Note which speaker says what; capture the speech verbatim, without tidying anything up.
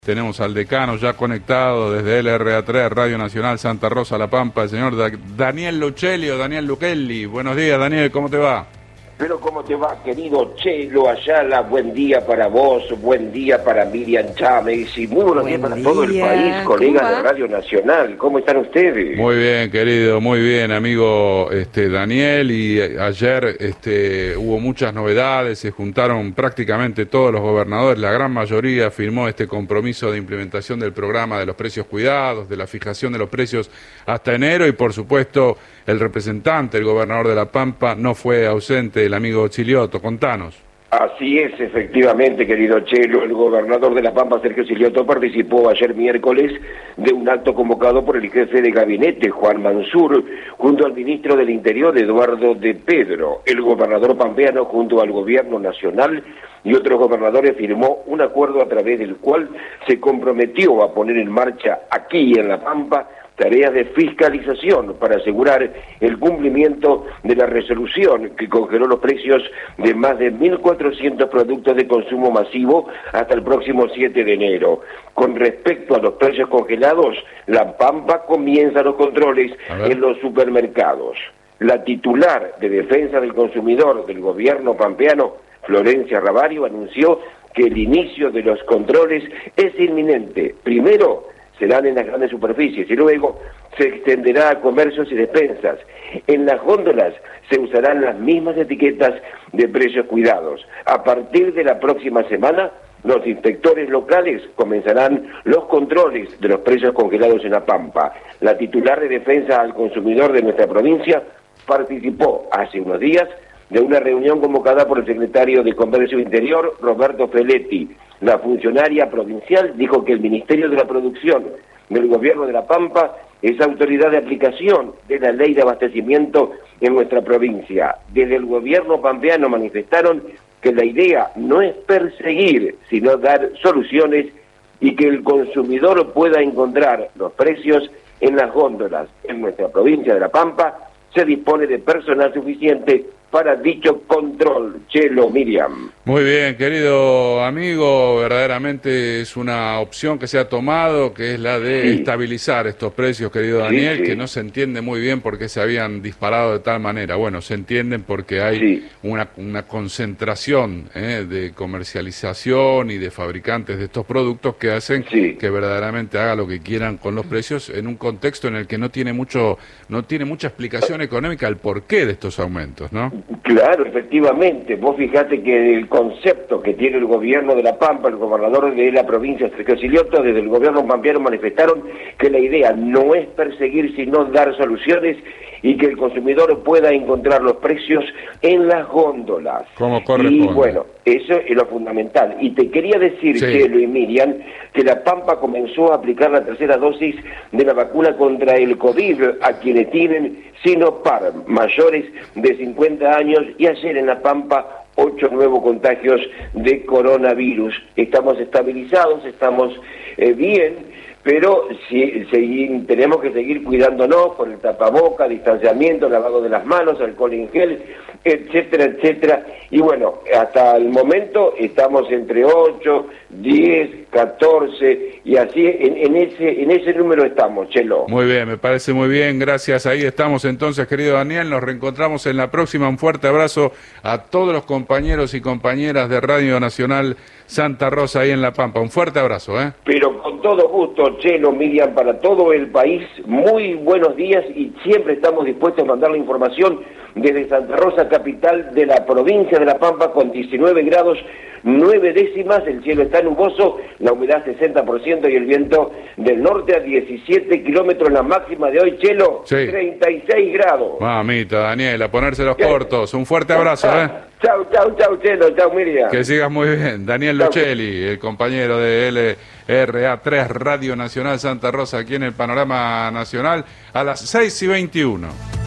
Speaker 1: Tenemos al decano ya conectado desde L R A tres, Radio Nacional Santa Rosa La Pampa, el señor da Daniel Luchelli o Daniel Luchelli. Buenos días, Daniel, ¿cómo te va?
Speaker 2: Pero ¿cómo te va, querido Chelo Ayala? Buen día para vos, buen día para Miriam Chávez y muy buenos días para
Speaker 3: día.
Speaker 2: todo el país, colegas de Radio Nacional. ¿Cómo están ustedes?
Speaker 1: Muy bien, querido, muy bien, amigo este, Daniel. Y ayer este, hubo muchas novedades, se juntaron prácticamente todos los gobernadores, la gran mayoría firmó este compromiso de implementación del programa de los precios cuidados, de la fijación de los precios hasta enero y, por supuesto, el representante, el gobernador de La Pampa, no fue ausente, el amigo Chiliotto. Contanos.
Speaker 2: Así es, efectivamente, querido Chelo. El gobernador de La Pampa, Sergio Chiliotto, participó ayer miércoles de un acto convocado por el jefe de gabinete, Juan Mansur, junto al ministro del Interior, Eduardo de Pedro. El gobernador pampeano, junto al gobierno nacional y otros gobernadores, firmó un acuerdo a través del cual se comprometió a poner en marcha aquí en La Pampa tareas de fiscalización para asegurar el cumplimiento de la resolución que congeló los precios de más de mil cuatrocientos productos de consumo masivo hasta el próximo siete de enero. Con respecto a los precios congelados, La Pampa comienza los controles en los supermercados. La titular de Defensa del Consumidor del gobierno pampeano, Florencia Ravario, anunció que el inicio de los controles es inminente. Primero, serán en las grandes superficies y luego se extenderá a comercios y despensas. En las góndolas se usarán las mismas etiquetas de precios cuidados. A partir de la próxima semana, los inspectores locales comenzarán los controles de los precios congelados en La Pampa. La titular de Defensa al Consumidor de nuestra provincia participó hace unos días de una reunión convocada por el secretario de Comercio Interior, Roberto Feletti. La funcionaria provincial dijo que el Ministerio de la Producción del Gobierno de La Pampa es autoridad de aplicación de la Ley de Abastecimiento en nuestra provincia. Desde el gobierno pampeano manifestaron que la idea no es perseguir, sino dar soluciones y que el consumidor pueda encontrar los precios en las góndolas. En nuestra provincia de La Pampa se dispone de personal suficiente para dicho control. Chelo, Miriam.
Speaker 1: Muy bien, querido amigo, verdaderamente es una opción que se ha tomado, que es la de sí. estabilizar estos precios, querido Daniel, sí, sí. que no se entiende muy bien por qué se habían disparado de tal manera. Bueno, se entienden porque hay sí. una, una concentración eh, de comercialización y de fabricantes de estos productos que hacen sí. que verdaderamente haga lo que quieran con los precios en un contexto en el que no tiene mucho, no tiene mucha explicación económica el porqué de estos aumentos, ¿no?
Speaker 2: Claro, efectivamente. Vos fijate que el concepto que tiene el gobierno de La Pampa, el gobernador de la provincia, Sergio Chiliotto, desde el gobierno pampeano manifestaron que la idea no es perseguir, sino dar soluciones y que el consumidor pueda encontrar los precios en las góndolas.
Speaker 1: Como corresponde.
Speaker 2: Y bueno, eso es lo fundamental. Y te quería decir, sí. Chelo y Miriam, que La Pampa comenzó a aplicar la tercera dosis de la vacuna contra el COVID a quienes tienen Sinopharm, mayores de cincuenta años, y ayer en La Pampa ocho nuevos contagios de coronavirus. Estamos estabilizados, estamos eh, bien, pero sí, sí, tenemos que seguir cuidándonos con el tapaboca, distanciamiento, lavado de las manos, alcohol en gel, etcétera, etcétera. Y bueno, hasta el momento estamos entre ocho, diez, catorce y así en, en ese en ese número estamos, Chelo.
Speaker 1: Muy bien, me parece muy bien, gracias. Ahí estamos entonces, querido Daniel, nos reencontramos en la próxima. Un fuerte abrazo a todos los compañeros y compañeras de Radio Nacional Santa Rosa ahí en La Pampa. Un fuerte abrazo, ¿eh?
Speaker 2: Pero con todo gusto, Chelo, Miriam, para todo el país, muy buenos días y siempre estamos dispuestos a mandar la información desde Santa Rosa, capital de la provincia de La Pampa, con diecinueve grados, nueve décimas, el cielo está nuboso, la humedad sesenta por ciento y el viento del norte a diecisiete kilómetros, la máxima de hoy, Chelo, sí. treinta y seis grados.
Speaker 1: Mamita, Daniel, a ponerse los cortos. Un fuerte abrazo, ¿eh?
Speaker 2: Chau, chau, chau, Chelo, chau, Miriam.
Speaker 1: Que sigas muy bien. Daniel Luchelli, el compañero de L R A tres, Radio Nacional Santa Rosa, aquí en el Panorama Nacional, a las seis y veintiuno.